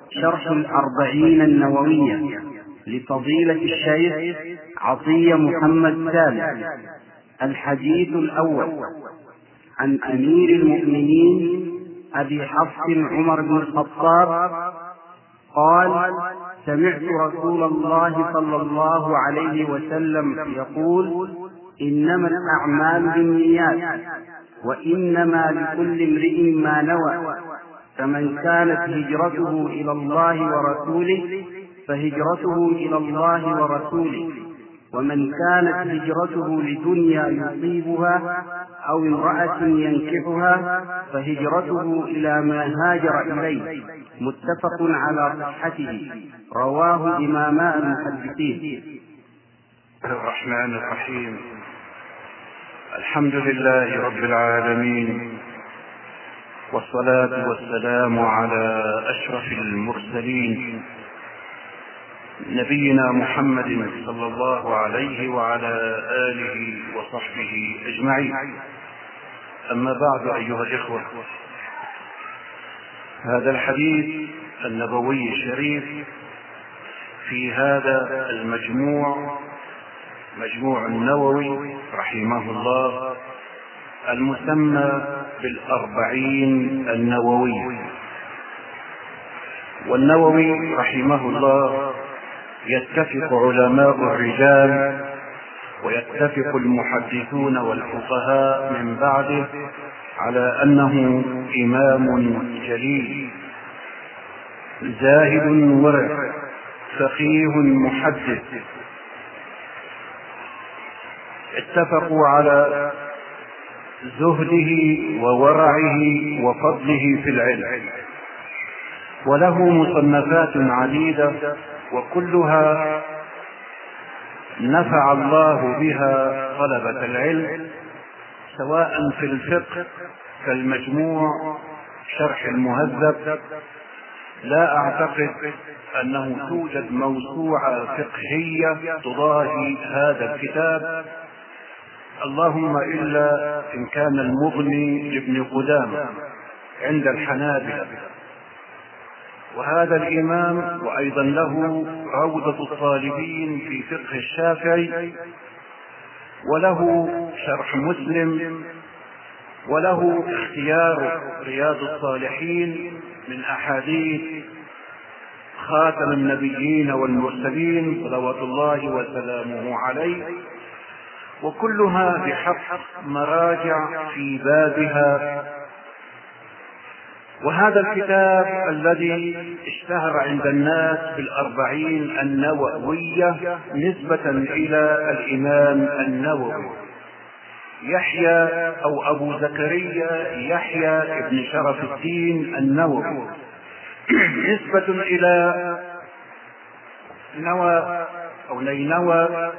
شرح الأربعين النووية لفضيلة الشيخ عطية محمد سالم. الحديث الأول: عن أمير المؤمنين أبي حفص عمر بن الخطاب قال: سمعت رسول الله صلى الله عليه وسلم يقول: إنما الأعمال بالنيات وإنما لكل امرئ ما نوى، فمن كانت هجرته إلى الله ورسوله فهجرته إلى الله ورسوله، ومن كانت هجرته لدنيا يصيبها أو امرأة ينكحها فهجرته إلى ما هاجر إليه. متفق على صحته، رواه إماما المحدثين. الرحمن الرحيم. الحمد لله رب العالمين، والصلاة والسلام على أشرف المرسلين نبينا محمد صلى الله عليه وعلى آله وصحبه أجمعين. أما بعد، أيها الإخوة، هذا الحديث النبوي الشريف في هذا مجموع النووي رحمه الله المسمى بالأربعين النووي. والنووي رحمه الله يتفق علماء الرجال ويتفق المحدثون والفقهاء من بعده على أنه إمام جليل، زاهد ورع، فقيه محدث. اتفقوا على زهده وورعه وفضله في العلم، وله مصنفات عديدة وكلها نفع الله بها طلبة العلم، سواء في الفقه كالمجموع شرح المهذب. لا أعتقد أنه توجد موسوعة فقهية تضاهي هذا الكتاب، اللهم إلا إن كان المغني لابن قدامة عند الحنابلة. وهذا الإمام وأيضا له روضة الطالبين في فقه الشافعي، وله شرح مسلم، وله اختيار رياض الصالحين من أحاديث خاتم النبيين والمرسلين صلوات الله وسلامه عليه، وكلها بحق مراجع في بابها. وهذا الكتاب الذي اشتهر عند الناس بالأربعين النووية نسبة إلى الإمام النووي يحيى أو أبو زكريا يحيى ابن شرف الدين النووي، نسبة إلى نوى أو نينوى،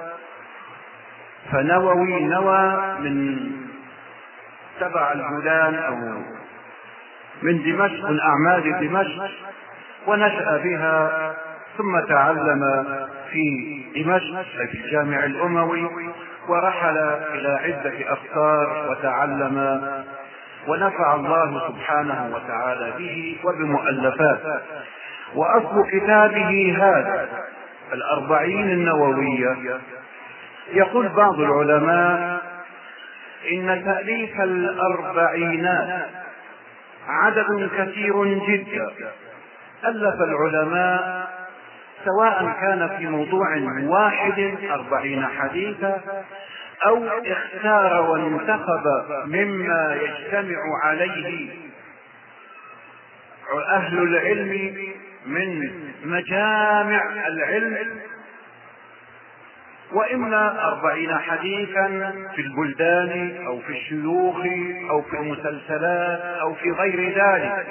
فنووي نوى من تبع البلدان أو من دمشق، من أعمال دمشق، ونشأ بها، ثم تعلم في دمشق في الجامع الأموي، ورحل إلى عدة أقطار وتعلم، ونفع الله سبحانه وتعالى به وبمؤلفات. وأصل كتابه هذا الأربعين النووية، يقول بعض العلماء إن تأليف الأربعينات عدد كثير جدا. ألف العلماء سواء كان في موضوع واحد 40 حديثا، أو اختار وانتخب مما يجتمع عليه أهل العلم من مجامع العلم، وإما 40 حديثا في البلدان أو في الشيوخ أو في المسلسلات أو في غير ذلك.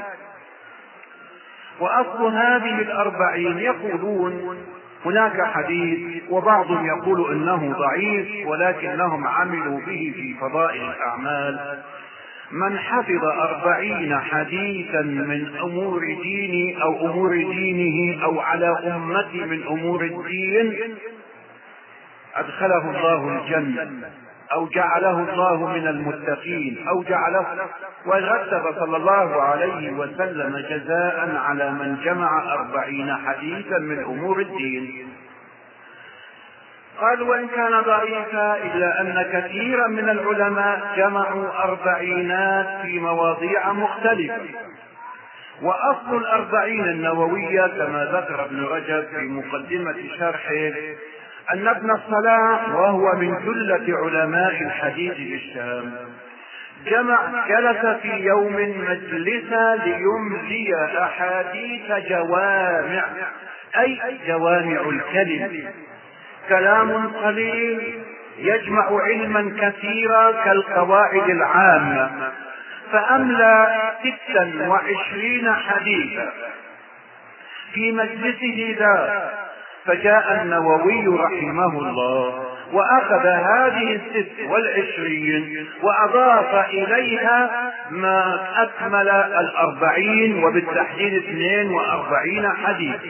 وأصل هذه الأربعين يقولون هناك حديث، وبعضهم يقول إنه ضعيف ولكنهم عملوا به في فضائل الأعمال: من حفظ 40 حديثا من أمور دينه أو أمور دينه أو على أمته من أمور الدين أدخله الله الجنة. أو جعله الله من المتقين أو جعله، ورتب صلى الله عليه وسلم جزاء على من جمع 40 حديثا من أمور الدين. قال: وإن كان ضعيفا إلا أن كثيرا من العلماء جمعوا 40 في مواضيع مختلفة. وأصل 40 النووية كما ذكر ابن رجب في مقدمة شرحه أن ابن الصلاح وهو من جلة علماء الحديث بالشام جلس في يوم مجلسا ليملي أحاديث جوامع، أي جوامع الكلم، كلام قليل يجمع علما كثيرا كالقواعد العامة، فأملى 26 حديثا في مجلسه ذا. فجاء النووي رحمه الله وأخذ هذه 26 وأضاف إليها ما أكمل 40 وبالتحديد 42 حديث،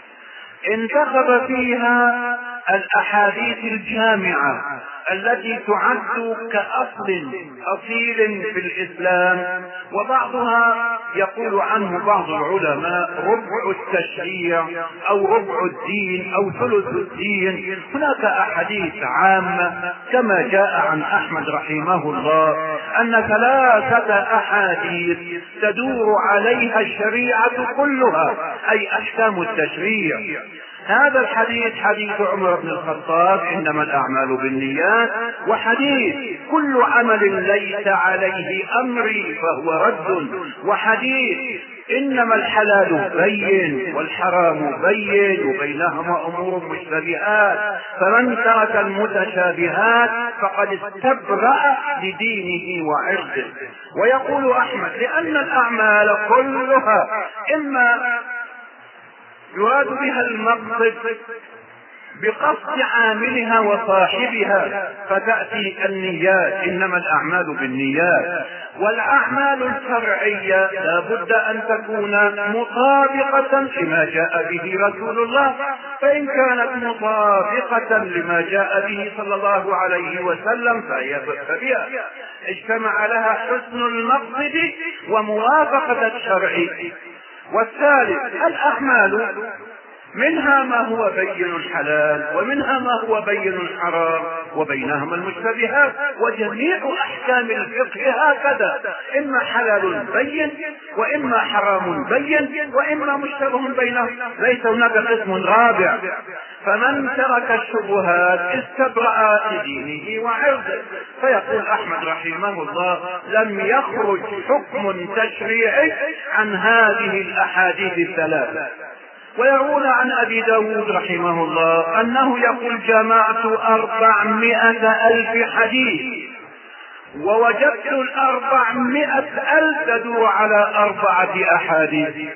انتخب فيها الأحاديث الجامعة التي تعد كأصل أصيل في الإسلام، وبعضها يقول عنه بعض العلماء ربع التشريع أو ربع الدين أو ثلث الدين. هناك أحاديث عامة كما جاء عن أحمد رحمه الله أن 3 أحاديث تدور عليها الشريعة كلها، أي أحكام التشريع. هذا الحديث حديث عمر بن الخطاب إنما الأعمال بالنيات، وحديث كل عمل ليس عليه أمري فهو رد، وحديث إنما الحلال بين والحرام بين وبينهما أمور مشتبهات، فمن ترك المتشابهات فقد استبرأ لدينه وعرضه. ويقول أحمد لأن الأعمال كلها إما يراد بها المقصد بقصد عاملها وصاحبها، فتأتي النيات إنما الأعمال بالنيات، والأعمال الشرعية لا بد أن تكون مطابقة لما جاء به رسول الله، فإن كانت مطابقة لما جاء به صلى الله عليه وسلم فبها اجتمع لها حسن المقصد وموافقة الشرع. والثالث الأعمال منها ما هو بين الحلال ومنها ما هو بين الحرام وبينهما المشتبهات، وجميع أحكام الفقه هكذا، إما حلال بين وإما حرام بين وإما مشتبه بينهم، ليس هناك قسم رابع. فمن ترك الشبهات استبرأ لدينه وعرضه. فيقول أحمد رحمه الله لم يخرج حكم تشريعي عن هذه الأحاديث الثلاثة. ويروون عن أبي داود رحمه الله أنه يقول جمعت 400,000 حديث، ووجدت 400,000 تدور على 4 أحاديث.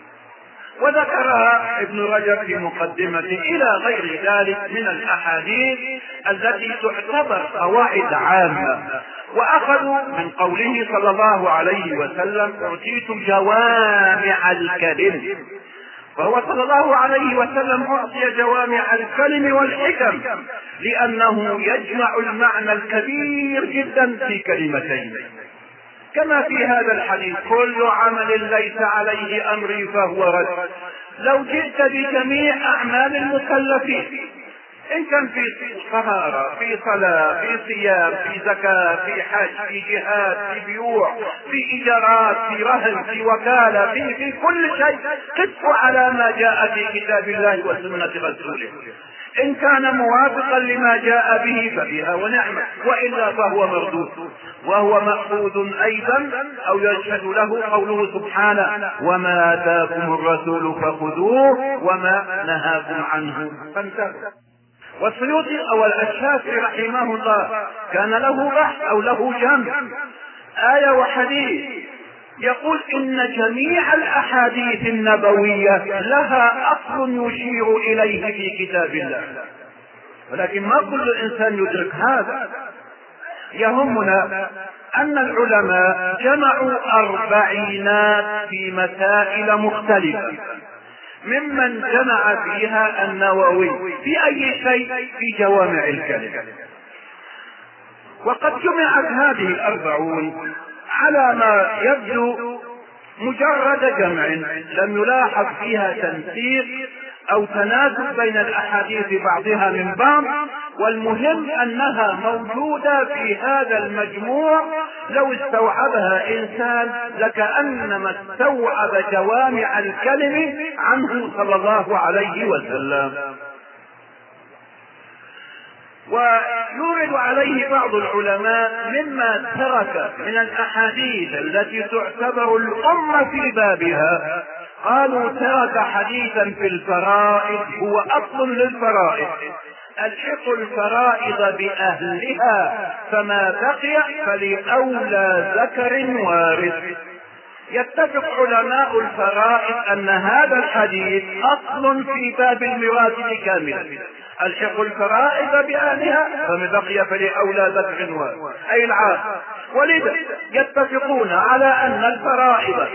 وذكرها ابن رجب في مقدمته إلى غير ذلك من الأحاديث التي تعتبر قواعد عامة. وأخذوا من قوله صلى الله عليه وسلم أعطيت جوامع الكلم، فهو صلى الله عليه وسلم أعطي جوامع الكلم والحكم لأنه يجمع المعنى الكبير جدا في كلمتين، كما في هذا الحديث كل عمل ليس عليه أمري فهو رد. لو جئت بجميع أعمال المكلفين إن كان في طهارة، في صلاة، في صيام، في زكاة، في حج، في جهاد، في بيوع، في إيجارات، في رهن، في وكالة، في كل شيء قف على ما جاء في كتاب الله وسنة رسوله. إن كان موافقا لما جاء به فبها ونعمة، وإلا فهو مردود وهو مأخوذ أيضا أو يشهد له قوله سبحانه وما آتاكم الرسول فخذوه وما نهاكم عنه فانتهوا. والسيوطي أو الشافعي رحمه الله كان له بحث أو له جمع آية وحديث يقول إن جميع الأحاديث النبوية لها أصل يشير إليه في كتاب الله، ولكن ما كل إنسان يدرك هذا. يهمنا أن العلماء جمعوا 40 في مسائل مختلفة، ممن جمع فيها النووي في أي شيء في جوامع الكلم. وقد جمعت هذه الأربعون على ما يبدو مجرد جمع، لم يلاحظ فيها تنسيق أو تناسب بين الأحاديث بعضها من بعض، والمهم أنها موجودة في هذا المجموع. لو استوعبها إنسان لكأنما استوعب جوامع الكلم عنه صلى الله عليه وسلم. ويورد عليه بعض العلماء مما ترك من الأحاديث التي تعتبر الأمة في بابها، قالوا ترك حديثا في الفرائض هو أصل للفرائض: الحقوا الفرائض بأهلها فما بقي فلأولى ذكر وارث. يتفق علماء الفرائض أن هذا الحديث أصل في باب الميراث كاملا: الحقوا الفرائض بأهلها فما بقي فلأولى ذكر وارث، أي العاص. ولذا يتفقون على أن الفرائض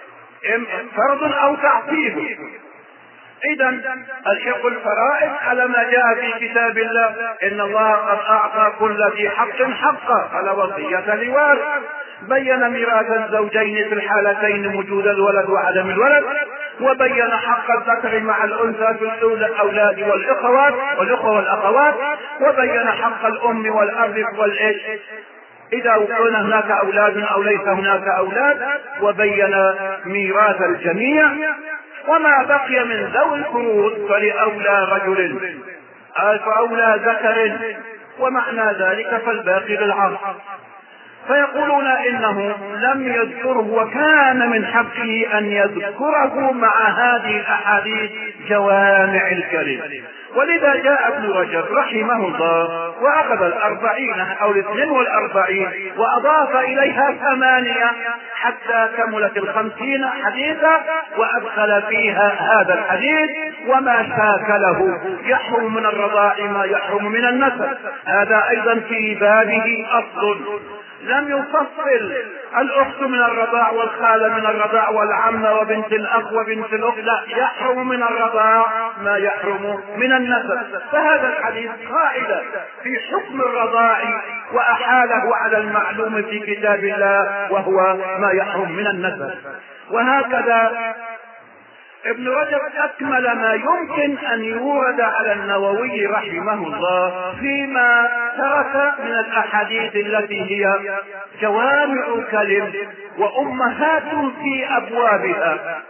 فرض أو تعصيب. إذا الحق الفرائض على ما جاء في كتاب الله: إن الله قد أعطى كل ذي حق حقه فلا وصية لوارث. بين ميراث الزوجين في الحالتين: وجود الولد وعدم الولد. وبين حق الذكر مع الأنثى في الأولاد والإخوة والأخوات. وبين حق الأم والأب والإخ إذا كان هناك أولاد أو ليس هناك أولاد. وبين ميراث الجميع. وما بقي من ذوي الفروض فلأولى رجل فأولى ذكر، ومعنى ذلك فالباقي للعصر. فيقولون إنه لم يذكره، وكان من حقه أن يذكره مع هذه الأحاديث جوامع الكلم. ولذا جاء ابن رجب رحمه الله وأخذ 40 أو 42 وأضاف إليها 8 حتى كملت 50 حديثا، وأدخل فيها هذا الحديث: وما شاكله يحرم من الرضاع ما يحرم من النسب. هذا أيضا في بابه أصل. لم يفصل الأخت من الرضاع والخالة من الرضاع والعمة وبنت الأخ وبنت الأخت، لا، يحرم من الرضاع ما يحرم من النسب. فهذا الحديث قاعدة في حكم الرضاع وأحاله على المعلوم في كتاب الله وهو ما يحرم من النسب. وهكذا ابن رجب أكمل ما يمكن أن يورد على النووي رحمه الله فيما ترك من الأحاديث التي هي جوامع كلم وأمهات في أبوابها.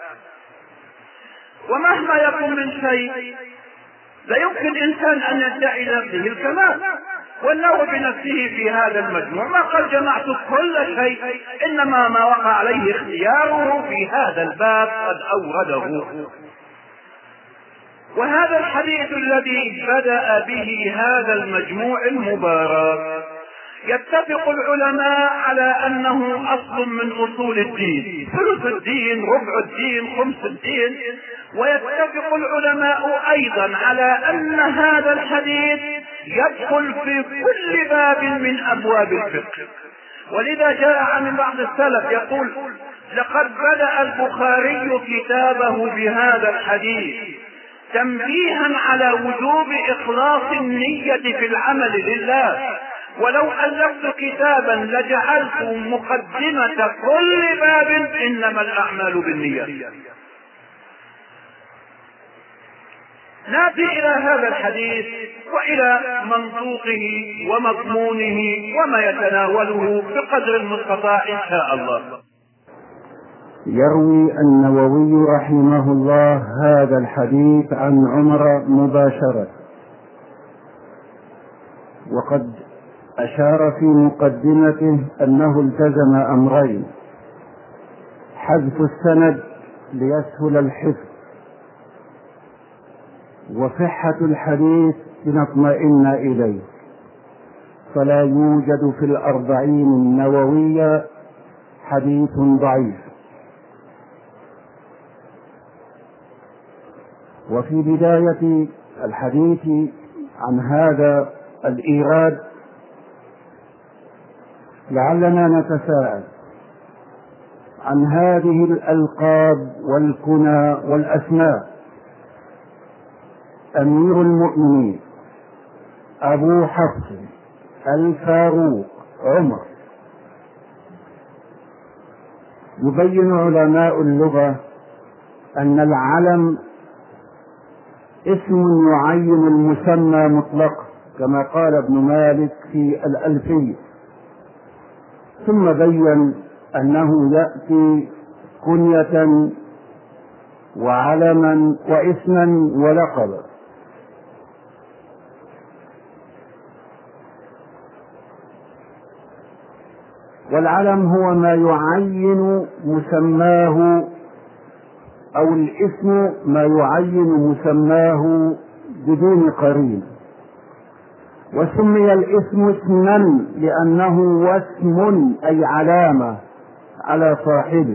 ومهما يكن من شيء لا يمكن إنسان أن يدعي نفسه الكمال، والنووي بنفسه في هذا المجموع ما قال جمعت كل شيء، إنما ما وقع عليه اختياره في هذا الباب قد أورده. وهذا الحديث الذي بدأ به هذا المجموع المبارك يتفق العلماء على أنه أصل من أصول الدين، ثلث الدين، ربع الدين، خمس الدين. ويتفق العلماء أيضا على أن هذا الحديث يدخل في كل باب من أبواب الفقه. ولذا جاء عن بعض السلف يقول: لقد بدأ البخاري كتابه بهذا الحديث تنبيها على وجوب إخلاص النية في العمل لله، ولو ألفت كتابا لجعلت مقدمة كل باب إنما الأعمال بالنية. نأتي إلى هذا الحديث وإلى منطوقه ومضمونه وما يتناوله بقدر المستطاع إن شاء الله. يروي النووي رحمه الله هذا الحديث عن عمر مباشرة، وقد أشار في مقدمته أنه التزم أمرين: حذف السند ليسهل الحفظ، وصحة الحديث لنطمئن إليه. فلا يوجد في 40 النووية حديث ضعيف. وفي بداية الحديث عن هذا الإيراد لعلنا نتساءل عن هذه الألقاب والكنى والأسماء: أمير المؤمنين، أبو حفص، الفاروق عمر. يبين علماء اللغة أن العلم اسم يعين المسمى مطلقا كما قال ابن مالك في الألفية، ثم بين أنه يأتي كنية وعلما واسما ولقبا. والعلم هو ما يعين مسماه، أو الاسم ما يعين مسماه بدون قرين. وسمي الاسم اسما لأنه وسم أي علامة على صاحبه،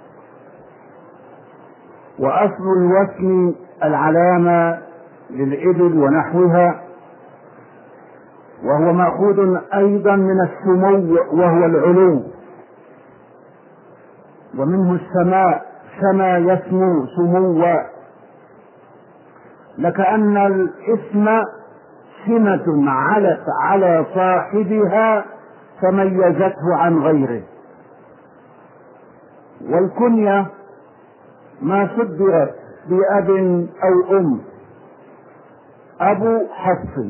وأصل الوسم العلامة للإبل ونحوها، وهو مأخوذ أيضا من السمو وهو العلو، ومنه السماء سما يسمو سموا، لكأن الاسم سمة علت على صاحبها فميزته عن غيره. والكنية ما صدرت بأب أو أم، أبو حفص،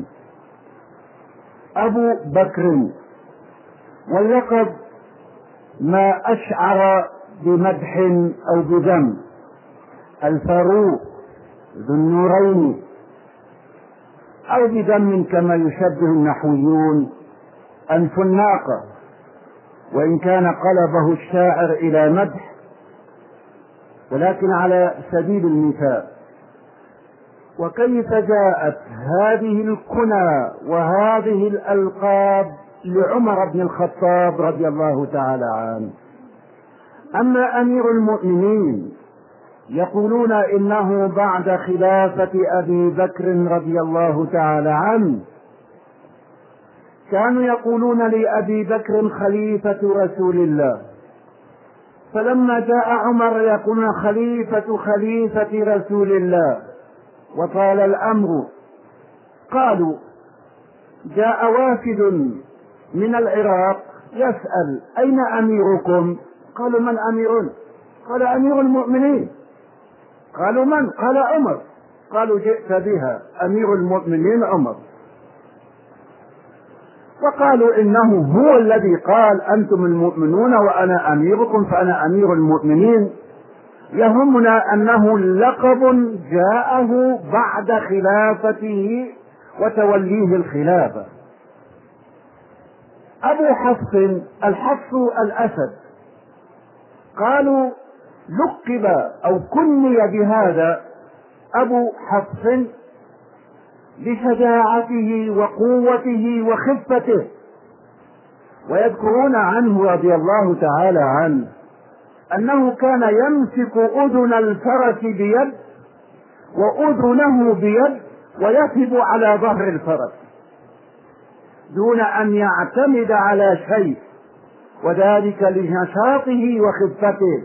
أبو بكر. واللقب ما أشعر بمدح أو بذم، الفاروق ذو النورين، أو بذم كما يشبه النحويون أنف الناقة، وإن كان قلبه الشاعر إلى مدح، ولكن على سبيل المثال. وكيف جاءت هذه الكنى وهذه الألقاب لعمر بن الخطاب رضي الله تعالى عنه؟ أما أمير المؤمنين يقولون إنه بعد خلافة أبي بكر رضي الله تعالى عنه، كانوا يقولون لأبي بكر خليفة رسول الله، فلما جاء عمر يقولون خليفة رسول الله، وطال الأمر قالوا جاء وافد من العراق يسأل أين أميركم؟ قالوا من أميرنا؟ قال أمير المؤمنين. قالوا من؟ قال عمر. قالوا جئت بها، أمير المؤمنين عمر. وقالوا إنه هو الذي قال أنتم المؤمنون وأنا أميركم فأنا أمير المؤمنين. يهمنا أنه لقب جاءه بعد خلافته وتوليه الخلافة. أبو حفص، الحفص الأسد، قالوا لقب أو كني بهذا أبو حفص بشجاعته وقوته وخفته. ويذكرون عنه رضي الله تعالى عنه أنه كان يمسك أذن الفرس بيد وأذنه بيد ويثب على ظهر الفرس دون أن يعتمد على شيء، وذلك لنشاطه وخفته.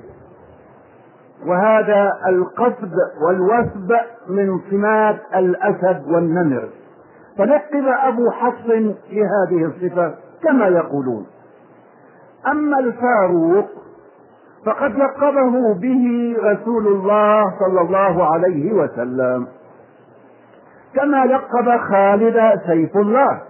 وهذا القصد والوثب من سمات الأسد والنمر، فلقب أبو حفص بهذه الصفة كما يقولون. أما الفاروق فقد لقبه به رسول الله صلى الله عليه وسلم، كما لقب خالد سيف الله.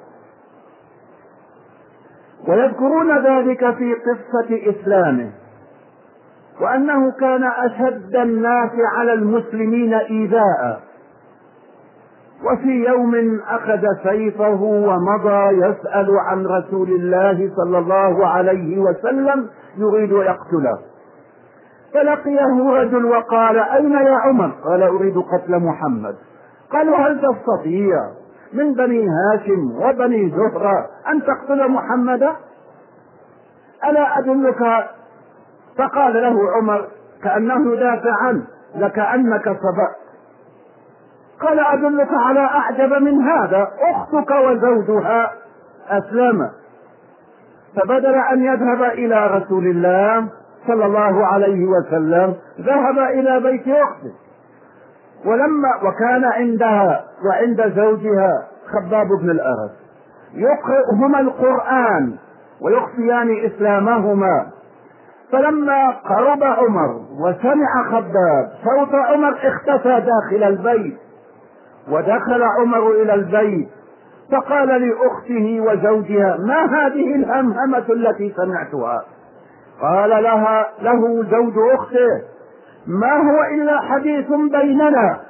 ويذكرون ذلك في قصة إسلامه، وأنه كان أشد الناس على المسلمين إيذاء. وفي يوم أخذ سيفه ومضى يسأل عن رسول الله صلى الله عليه وسلم يريد يقتله، فلقيه رجل وقال أين يا عمر؟ قال أريد قتل محمد. قالوا هل تستطيع من بني هاشم وبني زهرة أن تقتل محمدا؟ ألا أدلك؟ فقال له عمر كأنه يدافع عنه لكأنك سبقت. قال أدلك على أعجب من هذا، أختك وزوجها أسلم. فبدل أن يذهب إلى رسول الله صلى الله عليه وسلم ذهب إلى بيت أخته، وكان عندها وعند زوجها خباب بن الأرد، يقرئهما القرآن ويخفيان إسلامهما. فلما قرب عمر وسمع خباب صوت عمر اختفى داخل البيت، ودخل عمر إلى البيت فقال لأخته وزوجها: ما هذه الهمهمة التي سمعتها؟ قال له زوج أخته: ما هو إلا حديث بيننا.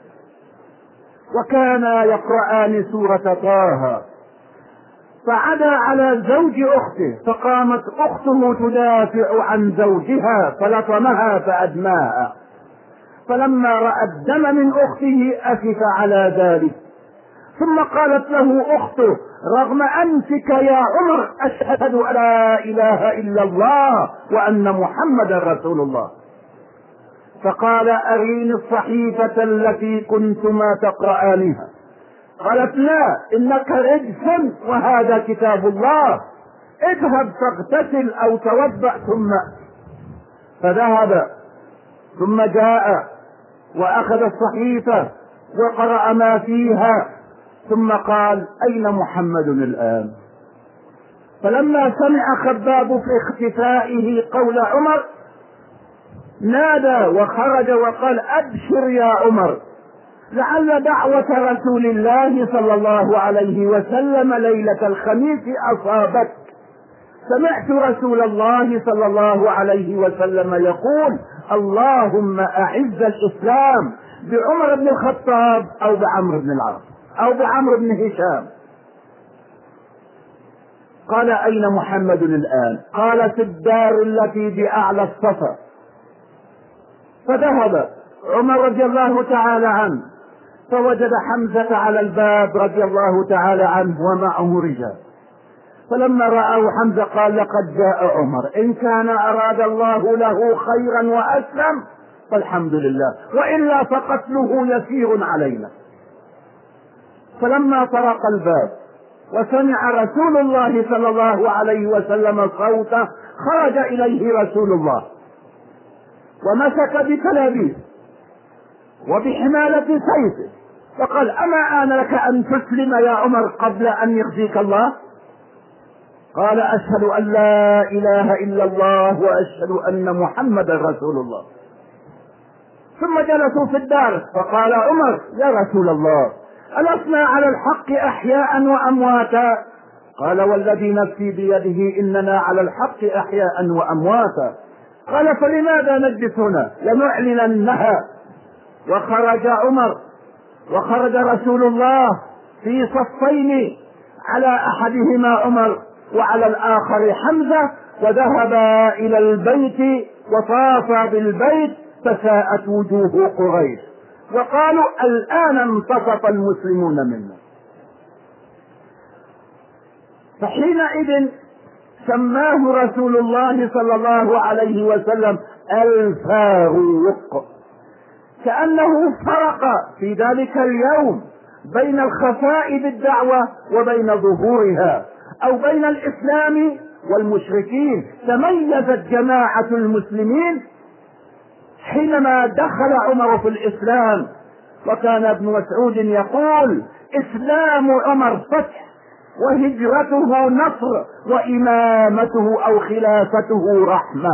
وكانا يقرآن سورة طه، فعدا على زوج أخته، فقامت أخته تدافع عن زوجها فلطمها فأدماها. فلما رأى الدم من أخته أسف على ذلك، ثم قالت له أخته: رغم أنفك يا عمر أشهد أن لا إله إلا الله وأن محمدا رسول الله. فقال: أريني الصحيفة التي كنتما تقرآنها. قالت: لا، إنك رجس وهذا كتاب الله، اذهب فاغتسل أو توضأ. فذهب، ثم جاء وأخذ الصحيفة وقرأ ما فيها، ثم قال: أين محمد الآن؟ فلما سمع خباب في اختفائه قول عمر نادى وخرج وقال: أبشر يا عمر، لعل دعوة رسول الله صلى الله عليه وسلم ليلة الخميس أصابتك. سمعت رسول الله صلى الله عليه وسلم يقول: اللهم أعز الإسلام بعمر بن الخطاب أو بعمرو بن العاص أو بعمرو بن هشام. قال: أين محمد الآن؟ قال: في الدار التي بأعلى الصفا. فذهب عمر رضي الله تعالى عنه فوجد حمزة على الباب رضي الله تعالى عنه ومعه رجال. فلما رأوا حمزة قال: لقد جاء عمر، إن كان أراد الله له خيرا وأسلم فالحمد لله، وإلا فقتله يسير علينا. فلما طرق الباب وسمع رسول الله صلى الله عليه وسلم صوته خرج إليه رسول الله ومسك بتلابيب وبحمالة سيفه فقال: أما آن لك أن تسلم يا عمر قبل أن يخزيك الله؟ قال: أشهد أن لا إله إلا الله وأشهد أن محمدا رسول الله. ثم جلسوا في الدار، فقال عمر: يا رسول الله، ألسنا على الحق أحياء وأمواتا؟ قال: والذي نفسي بيده إننا على الحق أحياء وأمواتا. قال: فلماذا نجلس هنا؟ لنعلننها. وخرج عمر وخرج رسول الله في صفين، على أحدهما عمر وعلى الآخر حمزة، وذهبا إلى البيت وطافا بالبيت فساءت وجوه قريش وقالوا: الآن انتصف المسلمون منا. فحينئذ سماه رسول الله صلى الله عليه وسلم الفاروق، كأنه فرق في ذلك اليوم بين الخفاء بالدعوة وبين ظهورها، أو بين الإسلام والمشركين. تميزت جماعة المسلمين حينما دخل عمر في الإسلام. وكان ابن مسعود يقول: إسلام عمر فتح، وهجرته نصر، وإمامته أو خلافته رحمة.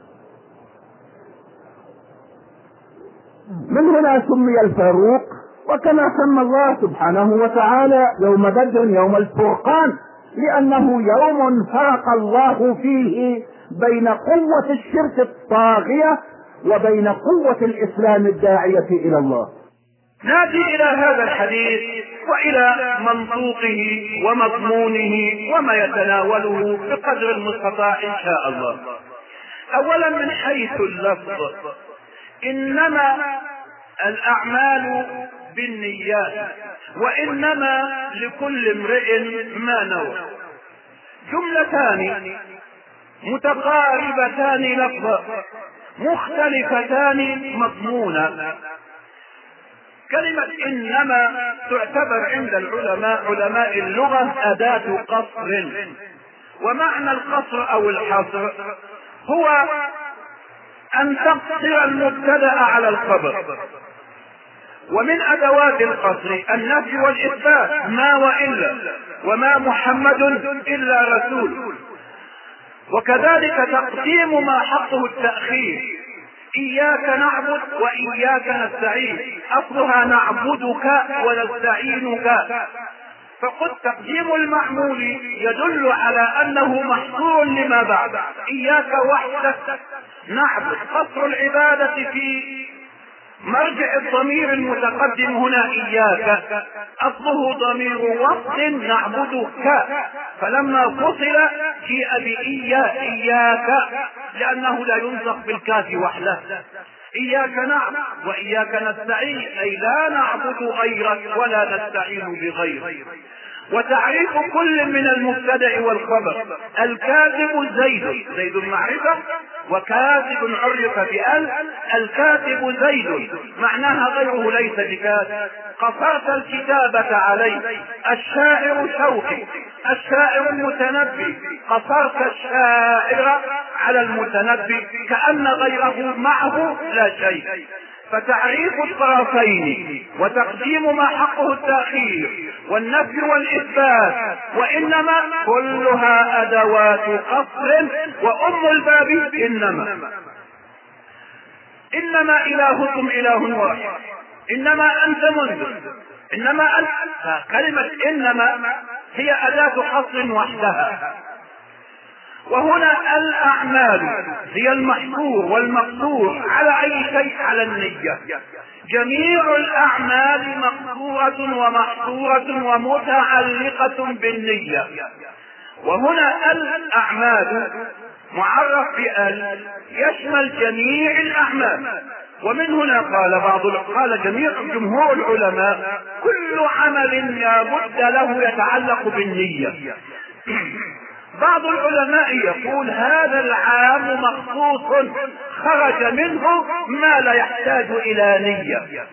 من هنا سمي الفاروق، وكما سمى الله سبحانه وتعالى يوم بدر يوم الفرقان، لأنه يوم فرق الله فيه بين قوة الشرك الطاغية وبين قوة الإسلام الداعية إلى الله. نأتي إلى هذا الحديث وإلى منطوقه ومضمونه وما يتناوله بقدر المستطاع إن شاء الله. أولا من حيث اللفظ: إنما الأعمال بالنيات وإنما لكل امرئ ما نوى. جملتان متقاربتان لفظا مختلفتان مضمونا. كلمة إنما تعتبر عند العلماء علماء اللغة أداة قصر، ومعنى القصر أو الحصر هو أن تقصر المبتدأ على الخبر ومن أدوات القصر النفي والإثبات، ما وإلا، وما محمد إلا رسول. وكذلك تقديم ما حقه التأخير، إياك نعبد وإياك نستعين، أصلها نعبدك ونستعينك، فقد تقديم المعمول يدل على أنه محصور لما بعد. إياك وحدك نعبد، قصر العبادة في مرجع الضمير المتقدم هنا إياك، أصله ضمير وصل نعبدك، فلما فصل جيء بإياك لأنه لا ينطق بالكاف وحده. إياك نعبد وإياك نستعين، أي لا نعبد غيرك ولا نستعين بغيرك. وتعريف كل من المبتدأ والخبر، الكاتب زيد، زيد المعرفة، وكاتب عرف بأل، الكاتب زيد معناها غيره ليس بكاتب. قصرت الكتابة عليه، الشاعر شوقي، الشاعر المتنبي، قصرت الشاعر على المتنبي كأن غيره معه لا شيء. فتعريف الطرفين وتقديم ما حقه التأخير والنفي والإثبات، وإنما كلها أدوات قصر. وأم الباب إنما إلهكم إله واحد، إنما أنت منذر، إنما أنت. كلمة إنما هي أداة حصر وحدها. وهنا الأعمال هي المحصور والمقصور على أي شيء، على النية. جميع الأعمال مقصورة ومحصورة ومتعلقة بالنية. وهنا الأعمال معرف بأل يشمل جميع الأعمال. ومن هنا قال جمهور العلماء كل عمل لا بد له يتعلق بالنية. بعض العلماء يقول هذا العام مخصوص خرج منه ما لا يحتاج إلى نية،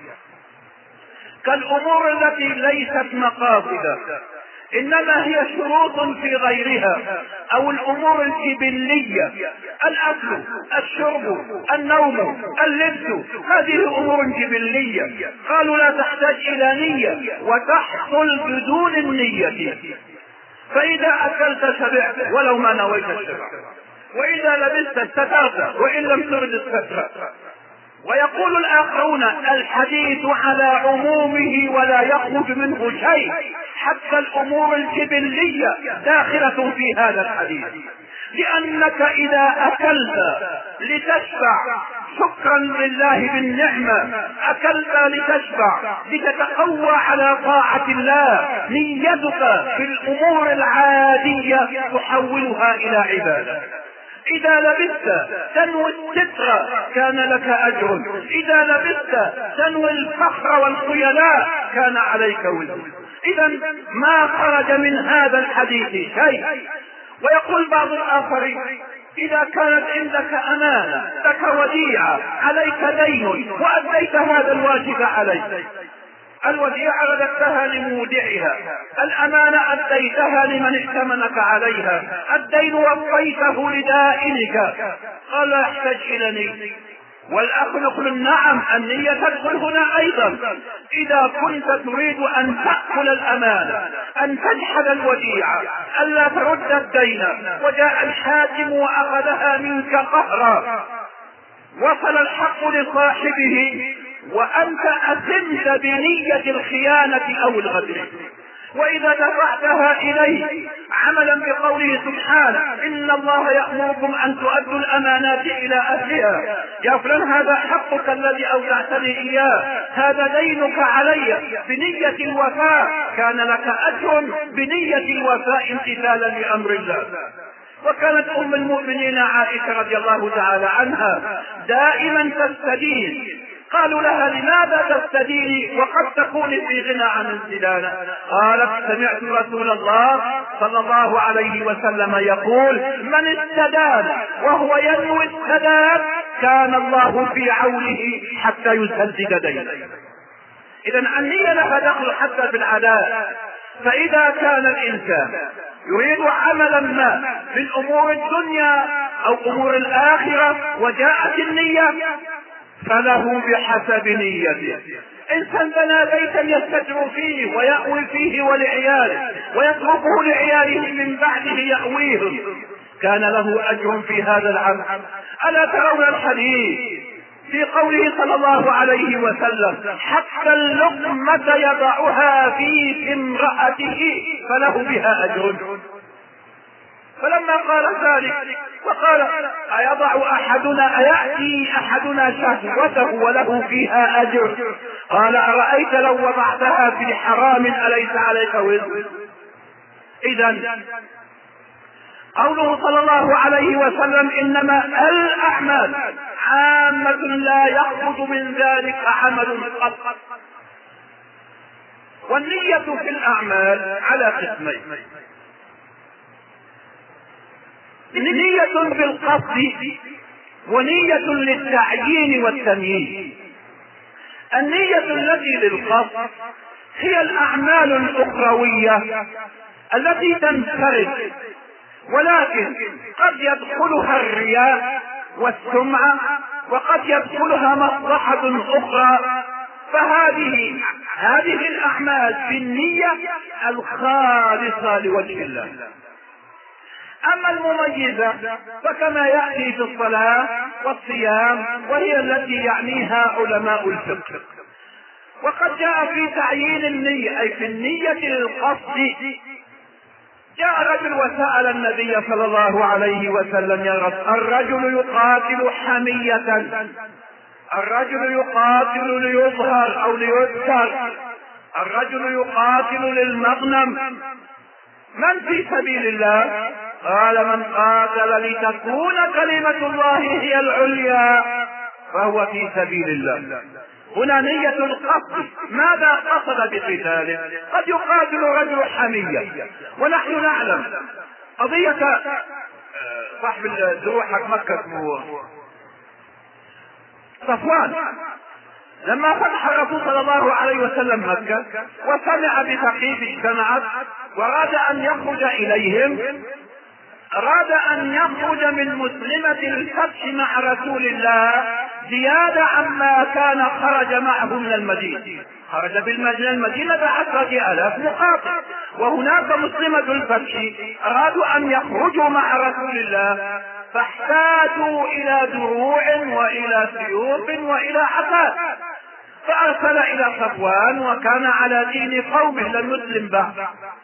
كالأمور التي ليست مقاصد إنما هي شروط في غيرها، أو الأمور الجبلية، الأكل، الشرب، النوم، اللبس، هذه أمور جبلية قالوا لا تحتاج إلى نية وتحصل بدون النية. فإذا أكلت شبعت ولو ما نويت الشبع، وإذا لبست استترت وإن لم ترد الستر. ويقول الآخرون الحديث على عمومه ولا يخرج منه شيء، حتى الأمور الجبلية داخلة في هذا الحديث، لأنك إذا أكلت لتشبع شكرا لله بالنعمة، أكلت لتشبع لتتقوى على طاعة الله، نيتك في الأمور العادية تحولها إلى عبادة. إذا لبست تنوي الستر كان لك أجر، إذا لبست تنوي الفخر والخيلاء كان عليك وزر. إذا ما خرج من هذا الحديث شيء. ويقول بعض الآخرين إذا كانت عندك أمانة، لك وديعة، عليك دين وأديت هذا الواجب عليك، الوديعة رددتها لمودعها، الأمانة أديتها لمن ائتمنك عليها، الدين وفيته لدائنك، قال لا يحتاج إلى نية. والأخ يقول نعم النية تدخل هنا أيضا. إذا كنت تريد أن تأكل الأمانة، أن تجحد الوديعة، ألا ترد الدين، وجاء الحاكم وأخذها منك قهرا، وصل الحق لصاحبه وأنت أثمت بنية الخيانة أو الغدر، وإذا دفعتها إليه عملا بقوله سبحانه إن الله يأمركم أن تؤدوا الأمانات إلى أهلها، يا فلان هذا حقك الذي أودعتني إياه، هذا دينك علي، بنية الوفاء كان لك أجر بنية الوفاء امتثالا لأمر الله. وكانت أم المؤمنين عائشة رضي الله تعالى عنها دائما تستدين، قالوا لها لماذا تستديني وقد تكون في غنى عن الزلالة؟ قالت سمعت رسول الله صلى الله عليه وسلم يقول من استدان وهو ينوي السداد كان الله في عونه حتى يسدد دينه. إذا النية لها دخل حتى في العادات. فإذا كان الإنسان يريد عملا ما من أمور الدنيا أو أمور الآخرة وجاءت النية فله بحسب نيته. إنسان بنى بيتا يستتر فيه ويأوي فيه ولعياله ويتركه لعياله من بعده يأويهم، كان له أجر في هذا العمل. ألا ترون الحديث في قوله صلى الله عليه وسلم: حتى اللقمة يضعها في امرأته فله بها أجر. فلما قال ذلك وقال: أيأتي أحدنا شهوته وله فيها أجر؟ قال: أرأيت لو وضعتها في حرام أليس عليك وزر؟ إذن قوله صلى الله عليه وسلم: إنما الأعمال عامة لا يخرج من ذلك عمل قط. والنية في الأعمال على قسمين: نية بالقصد ونية للتعيين والتمييز. النية التي للقصد هي الأعمال الأخروية التي تنفرد، ولكن قد يدخلها الرياء والسمعة، وقد يدخلها مصلحة أخرى، فهذه الأعمال بالنية الخالصة لوجه الله. أما المميزة فكما يأتي في الصلاة والصيام، وهي التي يعنيها علماء الفقه. وقد جاء في تعيين النية أي في النية للقصد. جاء رجل وسأل النبي صلى الله عليه وسلم: يا رسول، الرجل يقاتل حمية، الرجل يقاتل ليظهر أو ليذكر، الرجل يقاتل للمغنم، من في سبيل الله؟ قال: من قاتل لتكون كلمة الله هي العليا فهو في سبيل الله. هنا نية القصد، ماذا قصد بقتاله؟ قد يقاتل رجل حمية، ونحن نعلم قضية صاحب الدروع حق مكة اسمه صفوان، لما فتح الرسول صلى الله عليه وسلم مكة وسمع بثقيف اجتمعت وأراد أن يخرج إليهم، أراد أن يخرج من مسلمة الفتح مع رسول الله زيادة عما كان خرج معه من المدينة. خرج من المدينة ب10,000 مقاتل، وهناك مسلمة الفتح أرادوا أن يخرجوا مع رسول الله، فاحتاجوا إلى دروع وإلى سيوف وإلى عتاد، فأرسل إلى صفوان وكان على دين قومه لم يسلم بعد: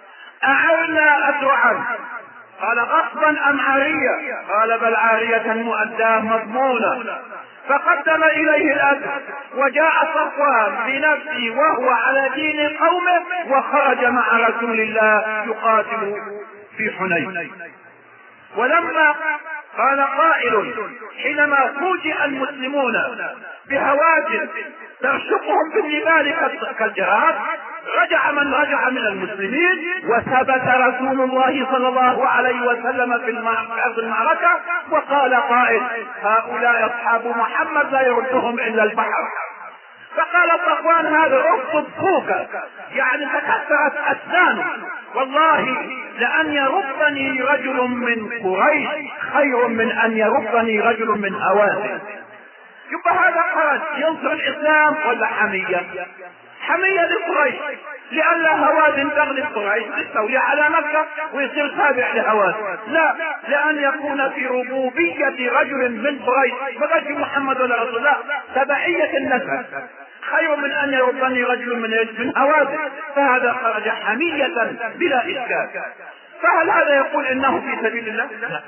أعرنا أدرعا. قال: غصبا أم عارية؟ قال: بل عارية مؤداه مضمونة. فقدم إليه الأجر، وجاء صفوان بنفسه وهو على دين قومه وخرج مع رسول الله يقاتل في حنين. ولما قال قائل حينما فوجئ المسلمون بهواجس ترشقهم بالنبال كالجراد، رجع من رجع من المسلمين، وثبت رسول الله صلى الله عليه وسلم في المعركة، وقال قائل: هؤلاء أصحاب محمد لا يردهم إلا البحر. فقال صفوان: هذا أخطب فوكا، يعني تكسرت أسنانه، والله لأن يردني رجل من قريش خير من أن يردني رجل من هوازن. يبقى هذا خرج ينصر الإسلام ولا حمية؟ حمية لقريش، لئلا هوازن تغلب قريش تستولي على مكة ويصير تابع لهوازن، لا، لأن يكون في ربوبية رجل من قريش، فرجل محمد ولا رسول الله، تبعية النسب خير من أن يردني رجل من هوازن. فهذا خرج حمية بلا إشكال. فهل هذا يقول إنه في سبيل الله؟ لا.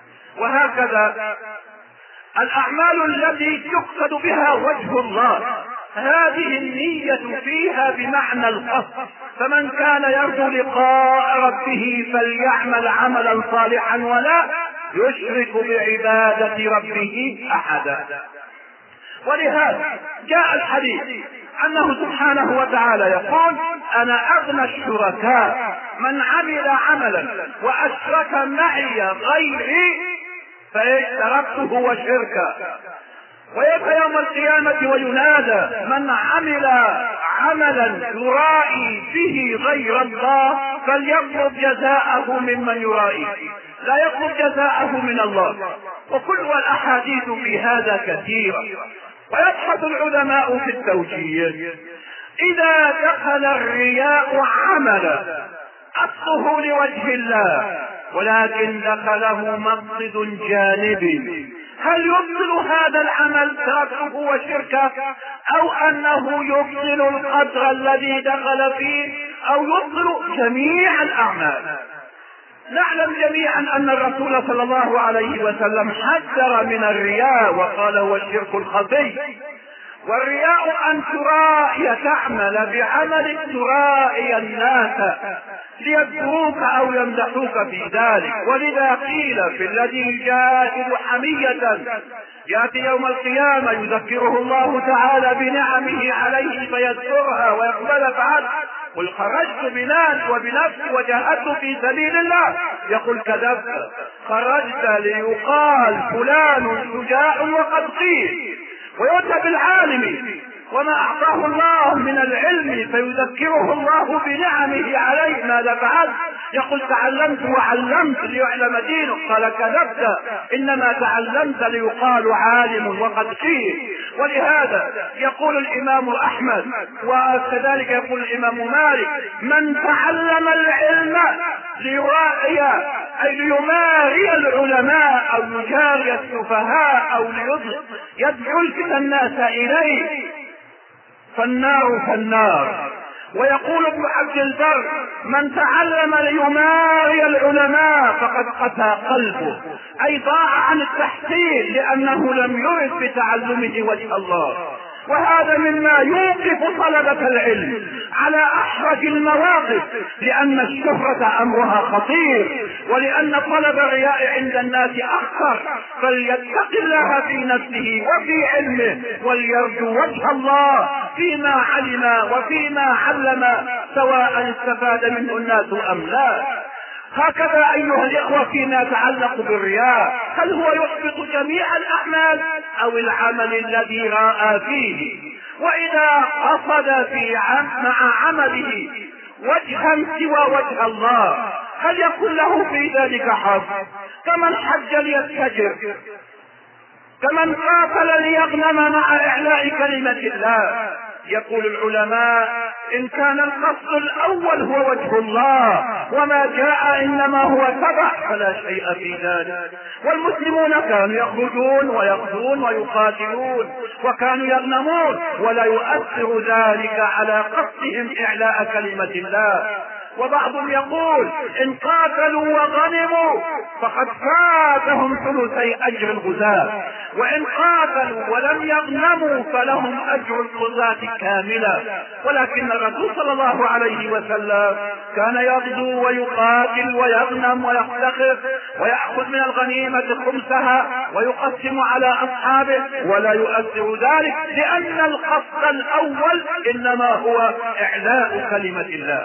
وهكذا الأعمال التي يقصد بها وجه الله، هذه النية فيها بمعنى القصد. فمن كان يرجو لقاء ربه فليعمل عملا صالحا ولا يشرك بعبادة ربه أحدا. ولهذا جاء الحديث أنه سبحانه وتعالى يقول: أنا أغنى الشركاء من عمل عملا وأشرك معي غيري فاجتركته وشركا. ويبقى يوم القيامة وينادى: من عمل عملا يرائي به غير الله فليطلب جزاءه ممن يرائي، لا يطلب جزاءه من الله. وكل الأحاديث في هذا كثيرة. ويبحث العلماء في التوجيه. إذا دخل الرياء عملا أصله لوجه الله ولكن دخله مقصد جانبي، هل يبطل هذا العمل تركه وشركه، أو أنه يبطل القدر الذي دخل فيه، أو يبطل جميع الأعمال؟ نعلم جميعا أن الرسول صلى الله عليه وسلم حذر من الرياء وقال هو الشرك الخفي. والرياء أن ترائي، تعمل بعمل ترائي الناس ليذكروك أو يمدحوك في ذلك. ولذا قيل في الذي يجاهد حمية يأتي يوم القيامة يذكره الله تعالى بنعمه عليه فيذكرها ويقبل فعل. قل خرجت بمالي وبنفسي وجاهدت في سبيل الله، يقول كذبت، خرجت ليقال فلان شجاع وقد قيل. ويؤتى بالعالم وما أعطاه الله من العلم فيذكره الله بنعمه عليه ماذا فعل؟ يقول تعلمت وعلمت ليعلم دينه، قال كذبت، إنما تعلمت ليقال عالم وقد قيل. ولهذا يقول الإمام أحمد وكذلك يقول الإمام مالك: من تعلم العلم ليرائي أي ليماري العلماء أو يجاري السفهاء أو يدعو الناس إليه فالنار فالنار. ويقول ابن عبد البر: من تعلم ليماري العلماء فقد قسى قلبه، أي ضاع عن التحصيل لأنه لم يرد بتعلمه وجه الله. وهذا مما يوقف طلبة العلم على أحرج المواقف، لأن الشهرة أمرها خطير، ولأن طلب الرياء عند الناس أخطر. فليتق الله في نفسه وفي علمه وليرجو وجه الله فيما علم وفيما علم، سواء استفاد منه الناس أم لا. هكذا أيها الإخوة فيما يتعلق بالرياء، هل هو يحبط جميع الأعمال أو العمل الذي رأى فيه؟ وإذا قصد مع عمله وجها سوى وجه الله هل يكون له في ذلك حظ؟ كمن حج ليتجر، كمن قاتل ليغنم مع إعلاء كلمة الله. يقول العلماء: إن كان القصد الأول هو وجه الله وما جاء إنما هو تبع فلا شيء في ذلك. والمسلمون كانوا يخرجون ويغزون ويقاتلون وكانوا يغنمون ولا يؤثر ذلك على قصدهم إعلاء كلمة الله. وبعضهم يقول: إن قاتلوا وغنموا فقد فاتهم ثلثي أجر الغزاة، وإن قاتلوا ولم يغنموا فلهم أجر الغزاة كاملة. ولكن الرسول صلى الله عليه وسلم كان يغزو ويقاتل ويغنم ويفتخر ويأخذ من الغنيمة خمسها ويقسم على أصحابه ولا يؤثر ذلك، لأن القصد الأول إنما هو إعلاء كلمة الله.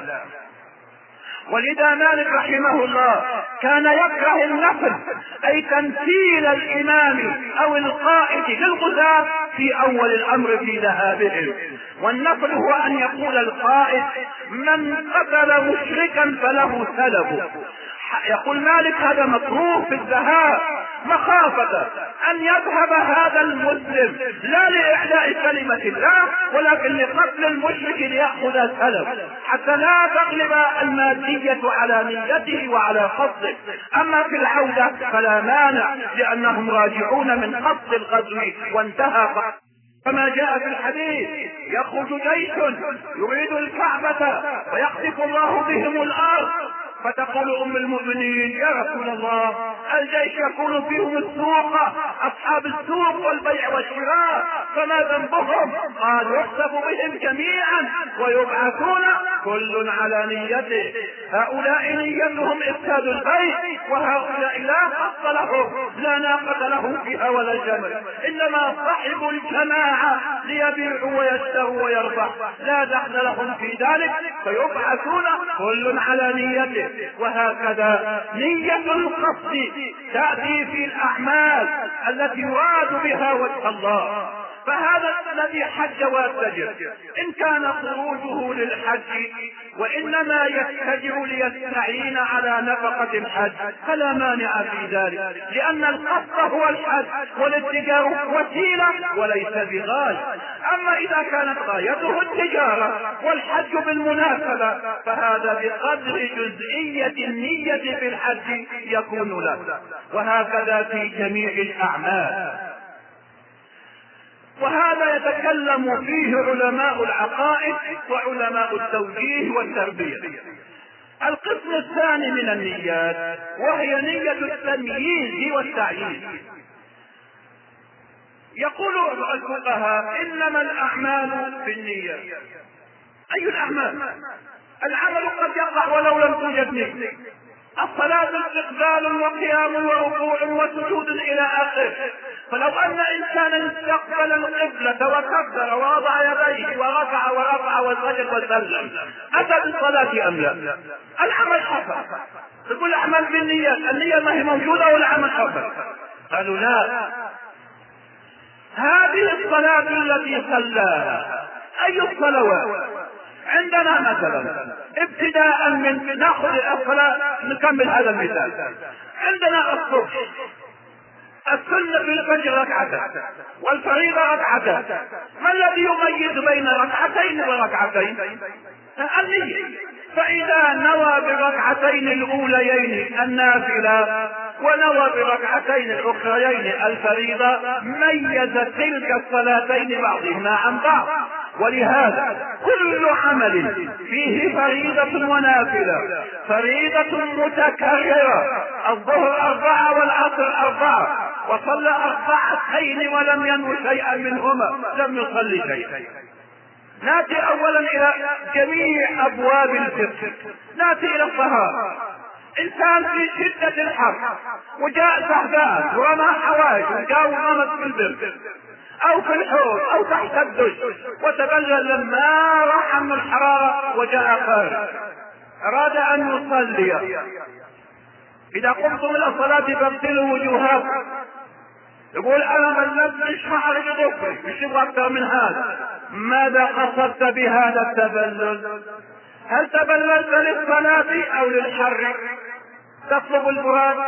ولذا مالك رحمه الله كان يكره النفل، أي تمثيل الإمام أو القائد للغزاة في أول الأمر في ذهابهم. والنفل هو أن يقول القائد: من قتل مشركا فله سلبه. يقول مالك: هذا مكروه في الذهاب، مخافة أن يذهب هذا المسلم لا لإعلاء كلمة الله ولكن لقتل المشرك ليأخذ سلب، حتى لا تغلب المادية على نيته وعلى قصده. أما في العودة فلا مانع، لأنهم راجعون من قصد الغزو وانتهى. كما جاء في الحديث: يخرج جيش يريد الكعبة ويقذف الله بهم الأرض، فتقول أم المؤمنين: يا رسول الله، الجيش يكون فيهم السوق، أصحاب السوق والبيع والشراء، فما ذنبهم؟ قال: يحسب بهم جميعا ويبعثون كل على نيته. هؤلاء نيتهم إفساد البيت، وهؤلاء لا قصد لهم، لا ناقة لهم فيها ولا جمل، إنما صاحب الجماعة ليبيعوا ويشتروا ويربح، لا دخل لهم في ذلك، فيبعثون كل على نيته. وهكذا نية القصد تأتي في الأعمال التي يراد بها وجه الله. فهذا الذي حج ويتجر إن كان خروجه للحج وإنما يتجر ليستعين على نفقة الحج فلا مانع في ذلك، لأن القصد هو الحج والاتجار وسيلة وليس بغاية. أما إذا كانت غايته التجارة والحج بالمناسبة فهذا بقدر جزئية النية في الحج يكون له، وهكذا في جميع الأعمال. وهذا يتكلم فيه علماء العقائد وعلماء التوجيه والتربية. القسم الثاني من النيات وهي نية التمييز والتعيين. يقول الفقهاء إنما الأعمال بالنيات. أي الأعمال؟ العمل قد يقع ولو لم توجد نية. الصلاة استقبال وقيام وركوع وسجود إلى آخره. فلو أن إنسانا استقبل القبلة وكبر ووضع يديه وركع ورفع وسجد وسلم أتى بالصلاة أم لا؟ العمل حصل. تقول أعمل بالنيات، النية ما هي موجودة والعمل حصل. قالوا لا، هذه الصلاة التي صلاها أي الصلوات؟ عندنا مثلا ابتداء من ناخذ الصلاة نكمل هذا المثال. عندنا الصبح السنة في الفجر ركعتين والفريضة ركعتين. ما الذي يميز بين ركعتين وركعتين؟ النية. فإذا نوى بالركعتين الأوليين النافلة ونوى بالركعتين الأخريين الفريضة ميز تلك الصلاتين بعضهما عن بعض. ولهذا كل عمل فيه فريضة ونافلة، فريضة متكررة الظهر 4 والعصر 4 وصلى 4 ولم ينو شيئا منهما لم يصلي شيئا. ناتي اولا الى جميع ابواب الفقه. ناتي الى الطهارة. انسان في شدة الحر وجاء سحبان ورمى حوايج وجاء وغمس في البر او في الحوض او تحت الدش وتبلل لما راح من الحرارة وجاء خارج اراد ان يصلي. اذا قمتم الى الصلاة فاغسلوا وجوهكم. يقول انا بللت مش معرض ضفري مش يبغى اكثر من هذا. ماذا قصدت بهذا التبلل؟ هل تبللت للصلاة او للحر؟ تطلب البراد.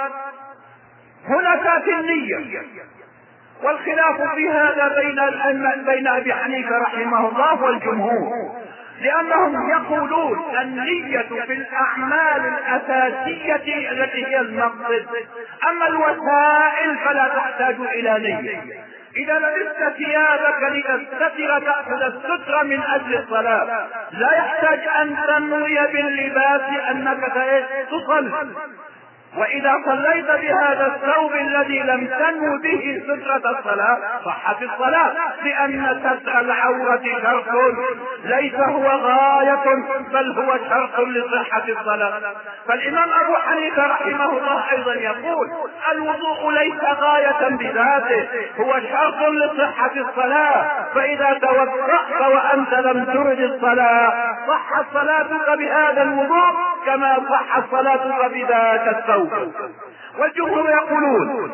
هنا تاتي النية. والخلاف في هذا بين ابي حنيفة رحمه الله والجمهور، لانهم يقولون النية في الاعمال الاساسية التي هي المقصد، اما الوسائل فلا تحتاج الى نية. اذا لبست ثيابك لتستتر تأخذ الستر من اجل الصلاة لا يحتاج ان تنوي باللباس انك تصلي. واذا صليت بهذا الثوب الذي لم تنو به سترة الصلاة صحت الصلاة، لان ستر العورة شرط ليس هو غاية بل هو شرط لصحة الصلاة. فالامام ابو حنيفة رحمه الله ايضا يقول الوضوء ليس غاية بذاته هو شرط لصحة الصلاة، فاذا توضأت وانت لم ترد الصلاة صحت صلاتك بهذا الوضوء كما صحت صلاتك بذاك الثوب. والجمهور يقولون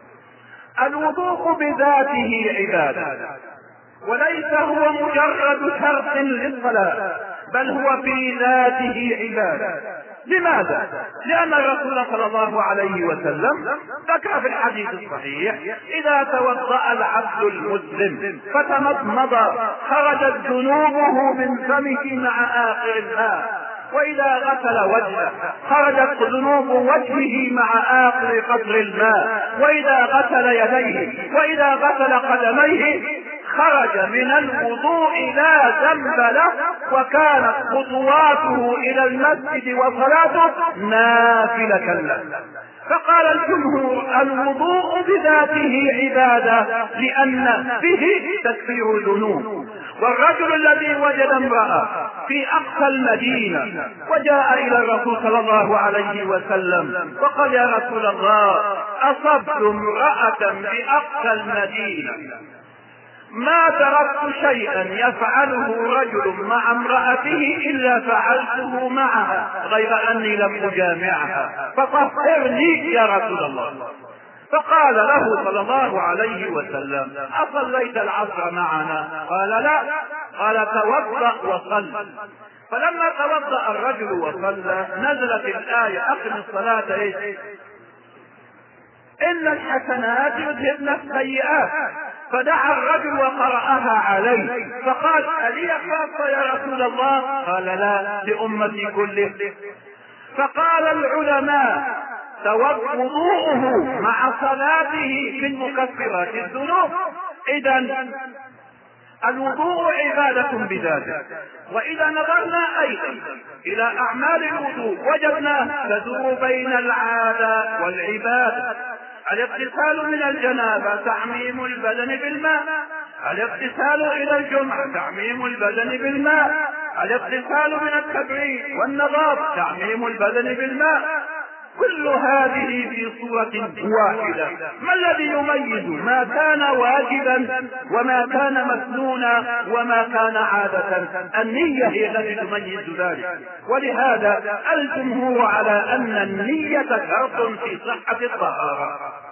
الوضوء بذاته عبادة وليس هو مجرد شرط للصلاة بل هو في ذاته عبادة. لماذا؟ لأن الرسول صلى الله عليه وسلم ذكر في الحديث الصحيح إذا توضأ العبد المسلم فتمضمض خرجت ذنوبه من فمه مع آخر الماء، وإذا غسل وجهه خرجت ذنوب وجهه مع آخر قطر الماء، وإذا غسل يديه وإذا غسل قدميه خرج من الوضوء لا ذنب له، وكانت خطواته إلى المسجد وصلاته نافلة له. فقال الجمهور الوضوء بذاته عبادة لأن به تكفير الذنوب. والرجل الذي وجد امرأة في أقصى المدينة وجاء إلى الرسول صلى الله عليه وسلم وقال يا رسول الله أصبت امرأة في أقصى المدينة ما تركت شيئا يفعله رجل مع امرأته إلا فعلته معها غير أني لم أجامعها فطهرني يا رسول الله. فقال له صلى الله عليه وسلم: أصليت العصر معنا؟ قال: لا. قال: توضأ وصل. فلما توضأ الرجل وصلى نزلت الآية: أقم الصلاة إن الحسنات يذهبن السيئات. فدعا الرجل وقرأها عليه، فقال: ألي خاصة يا رسول الله؟ قال: لا، لأمتي كله. فقال العلماء: وضوءه مع صلاته من مكفرات الذنوب. إذن الوضوء عبادة بذاته. وإذا نظرنا أيضا إلى أعمال الوضوء وجدناها تدور بين العادة والعبادة. الاغتسال من الجنابة تعميم البدن بالماء، الاغتسال إلى الجمعة تعميم البدن بالماء، الاغتسال من التبعيد والنظافة تعميم البدن بالماء. كل هذه في صورة واحدة. ما الذي يميز ما كان واجبا وما كان مسنونا وما كان عادة؟ النية هي التي تميز ذلك. ولهذا الجمهور على أن النية شرط في صحة الطهارة.